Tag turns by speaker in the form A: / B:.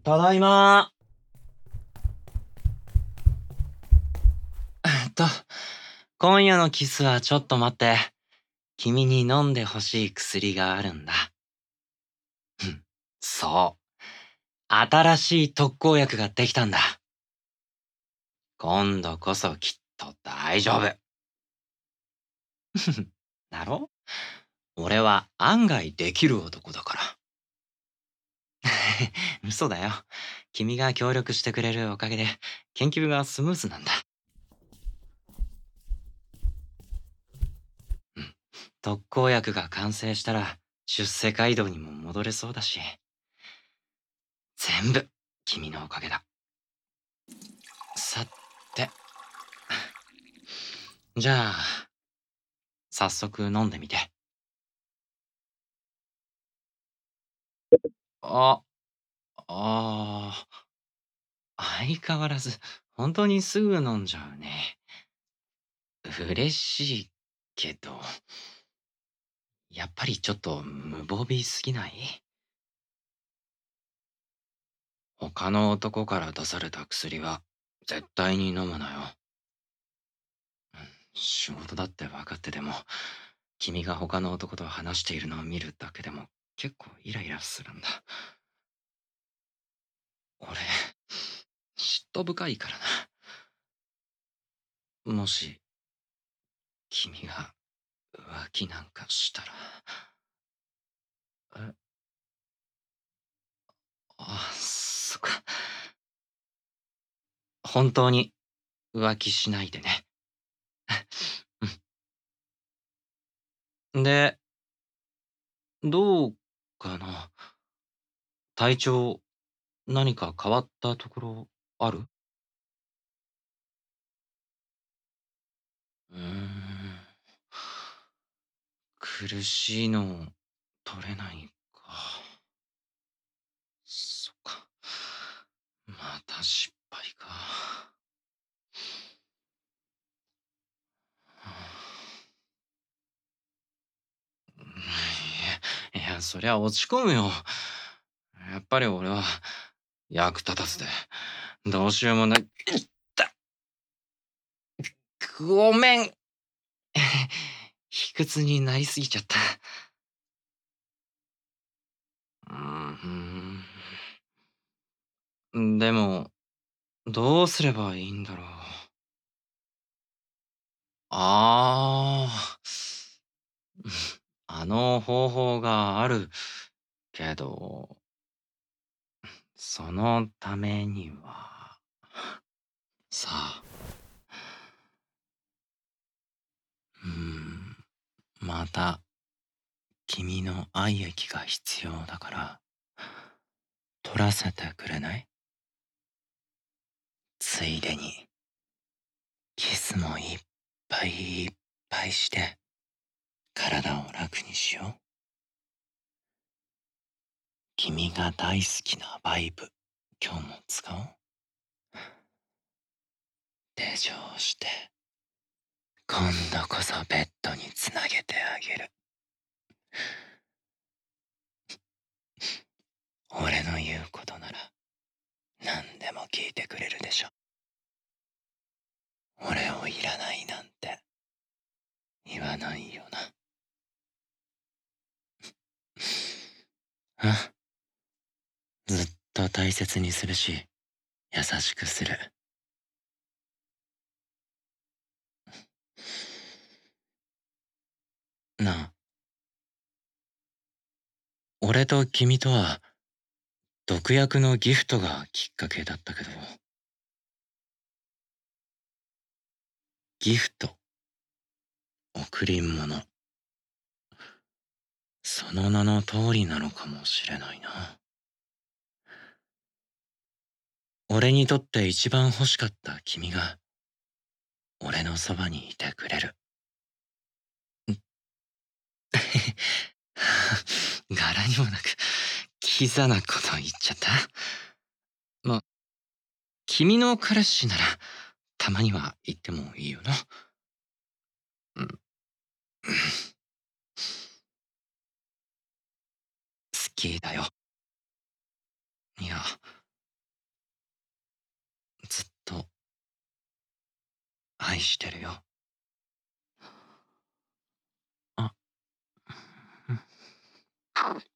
A: ただいま。と、今夜のキスはちょっと待って。君に飲んでほしい薬があるんだ。うん、そう。新しい特効薬ができたんだ。今度こそきっと大丈夫。だろ？俺は案外できる男だから。嘘だよ。君が協力してくれるおかげで研究がスムーズなんだ。うん。特効薬が完成したら出世街道にも戻れそうだし。全部君のおかげだ。さて、じゃあ早速飲んでみて。あ、あ相変わらず本当にすぐ飲んじゃうね。嬉しいけど、やっぱりちょっと無防備すぎない？他の男から出された薬は絶対に飲むなよ。うん、仕事だって分かってても、君が他の男と話しているのを見るだけでも結構イライラするんだ。俺、嫉妬深いからな。もし、君が浮気なんかしたら。え、そっか。本当に浮気しないでね。うん。で、どうかな。体調、何か変わったところある？うーん。苦しいの取れないか。そっか。また失敗か。いや、そりゃ落ち込むよ。やっぱり俺は役立たずで、どうしようもない。いったごめん。卑屈になりすぎちゃった。うーん。でも、どうすればいいんだろう。ああ。あの方法があるけど、そのためには、さあ、また君の愛液が必要だから、取らせてくれない？ついでに、キスもいっぱいいっぱいして、体を楽にしよう。君が大好きなバイブ、今日も使おう。手錠して、今度こそベッドにつなげてあげる。俺の言うことなら何でも聞いてくれるでしょ。俺をいらないなんて言わないよな。あ、ずっと大切にするし、優しくする。なあ、俺と君とは毒薬のギフトがきっかけだったけど、ギフト、贈り物、その名の通りなのかもしれないな。俺にとって一番欲しかった君が俺のそばにいてくれる。柄にもなくキザなこと言っちゃった。ま、君の彼氏ならたまには言ってもいいよな。うん。好きだよ。いや、 愛してるよ。あ、うん。